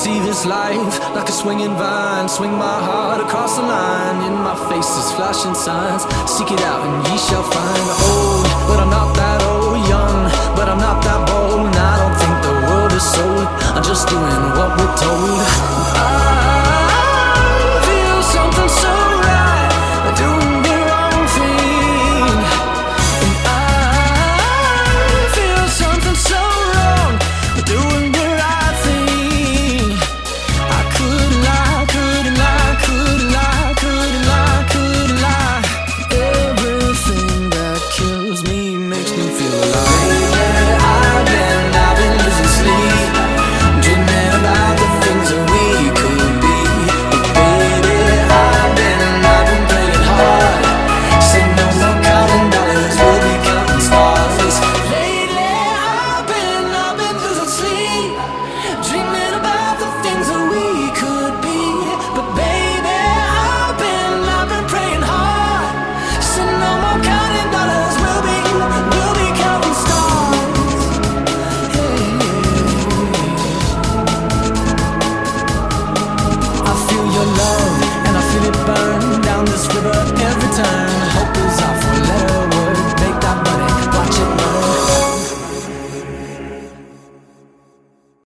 See this life like a swinging vine. Swing my heart across the line. In my face is flashing signs. Seek it out and ye shall find.